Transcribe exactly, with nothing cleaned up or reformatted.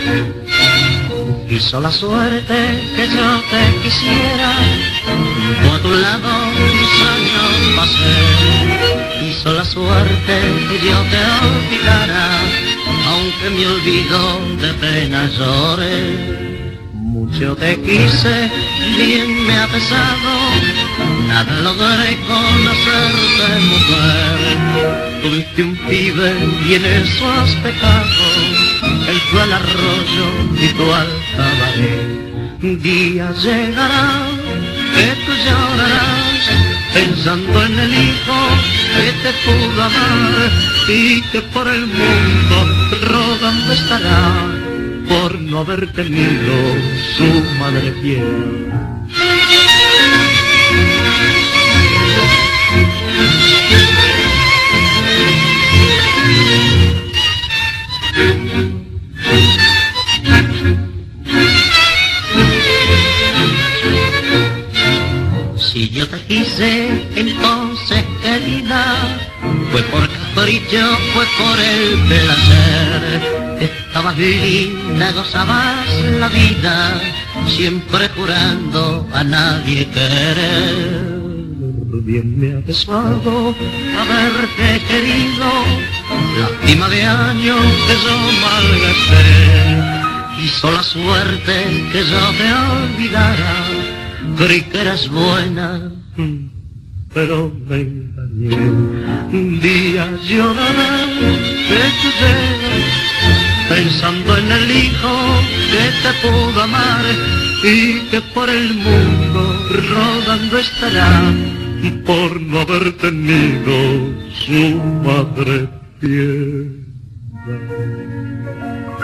Quiso la suerte que yo te quisiera, junto a tu lado mis años pasé. Quiso la suerte que yo te olvidara, aunque mi olvido de pena llore. Mucho te quise, bien me ha pesado, nada logré conocerte, mujer. Tuviste un pibe y en eso has pecado, él fue al arroyo y tú al cabaret. Un día llegará que tú llorarás, pensando en el hijo que te pudo amar, y que por el mundo rodando estará, por no haber tenido su madre fiel. Si yo te quise, entonces querida, fue por capricho, fue por el placer. Estabas linda, gozabas la vida, siempre jurando a nadie querer. Bien me ha pesado haberte querido, lástima de años que yo malgasté. Hizo la suerte que yo te olvidara, creí que eras buena, pero me engañé. Un día llorarás que tú llegas, pensando en el hijo que te pudo amar, y que por el mundo rodando estará, por no haber tenido su madre fiel.